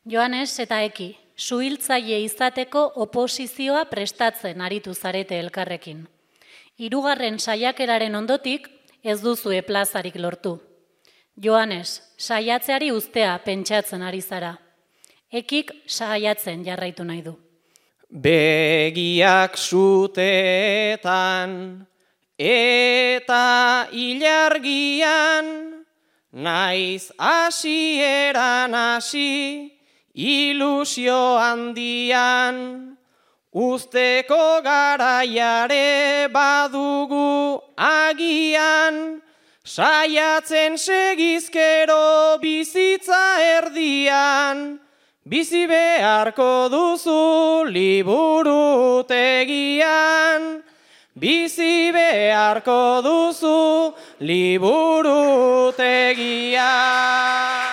Joanes eta Eki, suhiltzaile izateko oposizioa prestatzen aritu zarete elkarrekin. 3. saiakeraren ondotik ez duzue plazarik lortu. Joanes, saiatzeari uztea pentsatzen ari zara. Ekik saiatzen jarraitu nahi du. Begiak sutetan eta ilargian, naiz hasieran hasi ilusio handian, usteko garaiare badugu agian, saiatzen segizkero bizitza erdian, bizi beharko duzu liburutegian, bizi beharko duzu liburutegian.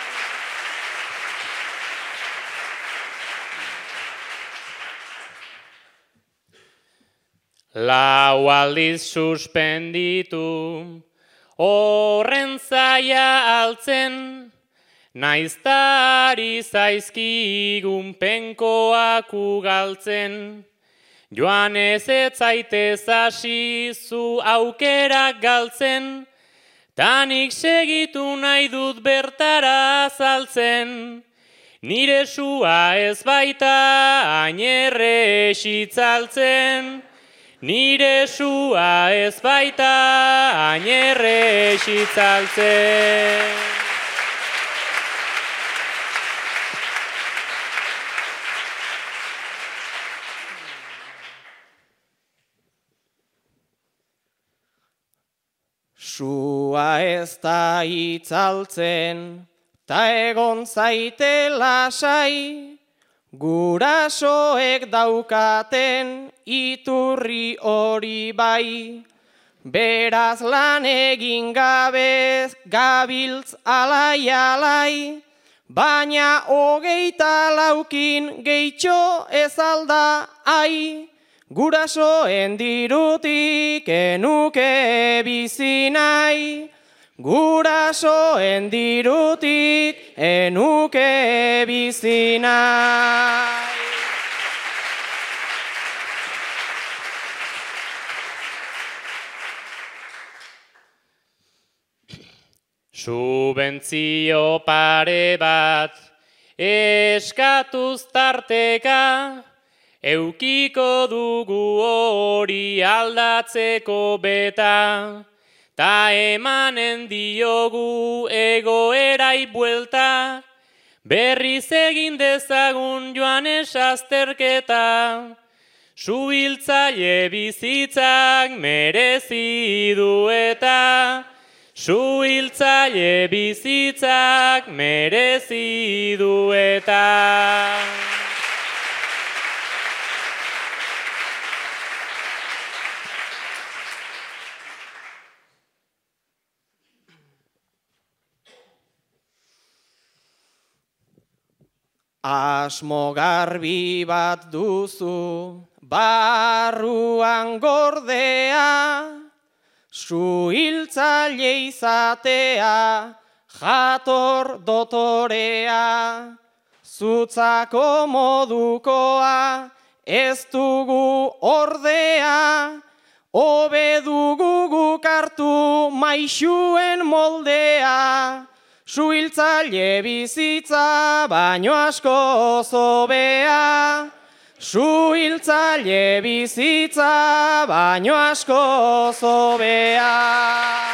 Lau aldiz suspenditu, horren zaila altzen, naiztari zaizkigun penkoak ugaltzen. Joanes ez zaitez hasi zu aukerak galtzen, tanik segitu nahi dut bertara azaltzen. Nire sua ez baita hain errexitzaltzen, nire sua ez baita hain errexitzaltzen. Sua ez da itzaltzen, ta egon zaite lasai, gurasoek daukaten iturri hori bai. Beraz lan egin gabez gabiltz alai-alai, baina 24 gehitxo ez alda ai. Gurasoen dirutik enuke bizi nahi, gurasoen dirutik enuke bizi nahi. Subentzio pare bat eskatuz tarteka, eukiko dugu hori aldatzeko beta, ta emanen diogu egoerai buelta, berriz egin dezagun Joanes azterketa, suhiltzaile bizitzak merezi du eta, suhiltzaile bizitzak merezi du eta. Asmo garbi bat duzu, barruan gordea, suhiltzaile izatea, jator dotorea, zutzako modukoa, ez dugu ordea, hobe dugu guk hartu maixuen moldea, suhiltzaile bizitza baino asko hobea, suhiltzaile bizitza baino asko hobea.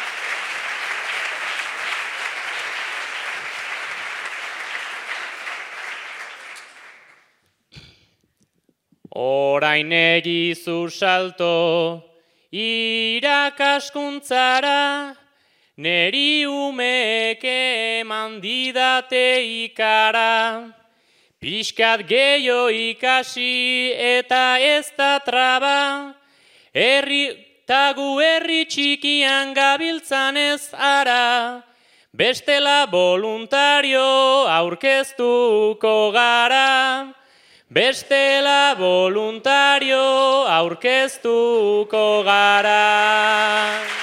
Orain egizu salto irakaskuntzara, neri umeek eman didate ikara, pixkat gehiago ikasi eta ez da traba, herri txikian gabiltzan ez ara, bestela voluntario aurkeztuko gara, bestela voluntario aurkeztuko gara.